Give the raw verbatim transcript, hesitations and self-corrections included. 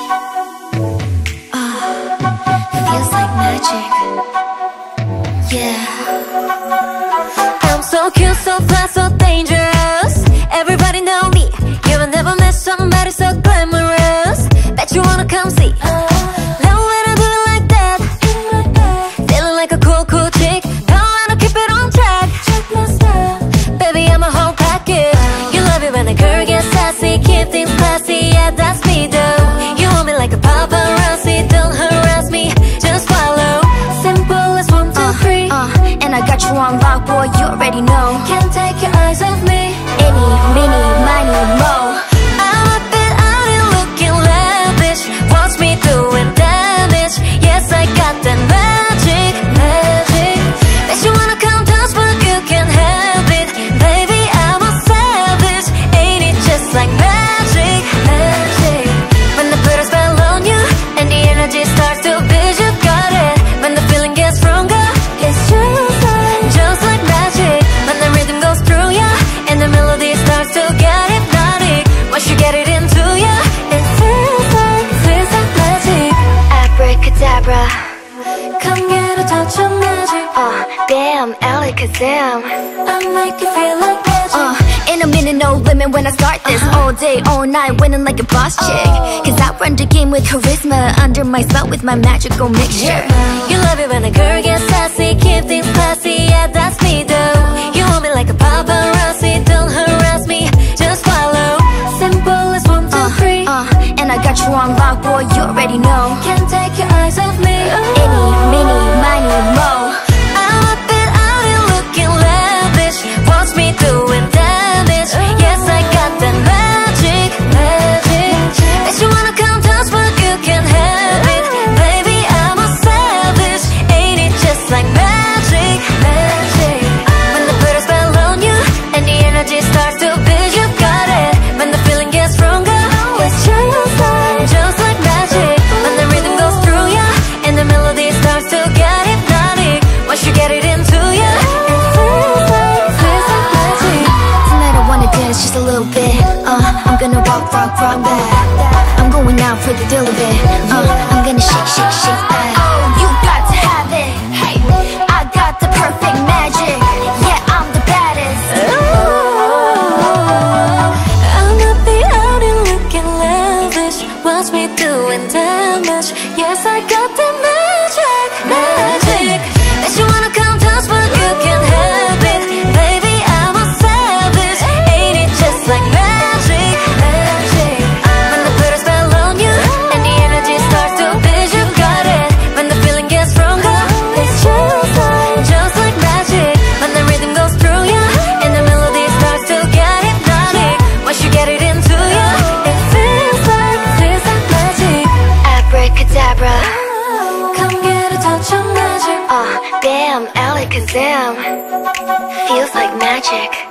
Feels like magic. Yeah. I'm so cute, so fly, so dangerous. Everybody know me. You will never met somebody so glamorous. Bet you wanna come see. Love when I do it like that. Feeling like a cool, cool chick. Don't wanna keep it on track. Check my style. Baby, I'm a whole package. You love it when a girl gets sassy. Keep things classy, yeah, that's me though. You want me like a paparazzi. Don't harass me, just follow. Simple as one, two, three. uh, uh, And I got you on lock, boy, you already know. Can't take your eyes off me. Any, mini, miny, mo. I'm a bit out and looking lavish. Watch me doing damage. Yes, I got that magic, magic. Bet you wanna come touch, but you can't have it. Baby, I'm a savage. Ain't it just like magic, magic? When the put a spell on you and the energy starts to build, you got it. When the feeling gets stronger, it's just like, just like magic. When the rhythm goes through ya and the melody starts to get hypnotic. Once you get it into ya, it feels like, feels like magic. Abracadabra, come get a touch of magic. Uh, damn, alakazam, I make you feel like magic. Uh, in a minute, no limit when I start this. uh-huh. All day, all night, winning like a boss chick. Cause I run the game with charisma, under my spell with my magical mixture. You love it when a girl gets sassy, keep things classy, yeah, that's me though. You want me like a paparazzi, don't harass me, just follow. Simple as one, two, uh, three. uh, And I got you on lock, boy, you already know. Can't take your eyes off me. Any, mini, miny, mo. I'm a bit out and looking lavish. Watch me doing damage. Yes, I got that magic, magic. Bet you wanna come touch, but you can't have it. Baby, I'm a savage. Ain't it just like magic, magic? When the put a spell on you and the energy starts to build, you got it. When the feeling gets stronger, it's just like, just like magic. When the rhythm goes through ya and the melody starts to get hypnotic. Once you get it into ya, it feels like, feels like magic. Tonight I wanna dance just a little bit. uh, I'm gonna rock, rock, rock back. I'm going out for the thrill of it. uh, I'm gonna shake, shake, shake that. Oh, you got to have it. Hey, I got the perfect magic. Yeah, I'm the baddest. I'ma be out and looking lavish. Watch me doing damage. Yes, I got the magic, magic. Bet you wanna come touch, but you can't have it. Baby, I'm a savage. Ain't it just like magic, magic? When the put a spell on you and the energy starts to build, you got it. When the feeling gets stronger, it's just like, just like magic. When the rhythm goes through ya and the melody starts to get hypnotic. Once you get it into ya, it feels like, feels like magic. Abracadabra, come get a touch of magic. Uh, damn, alakazam, feels like magic.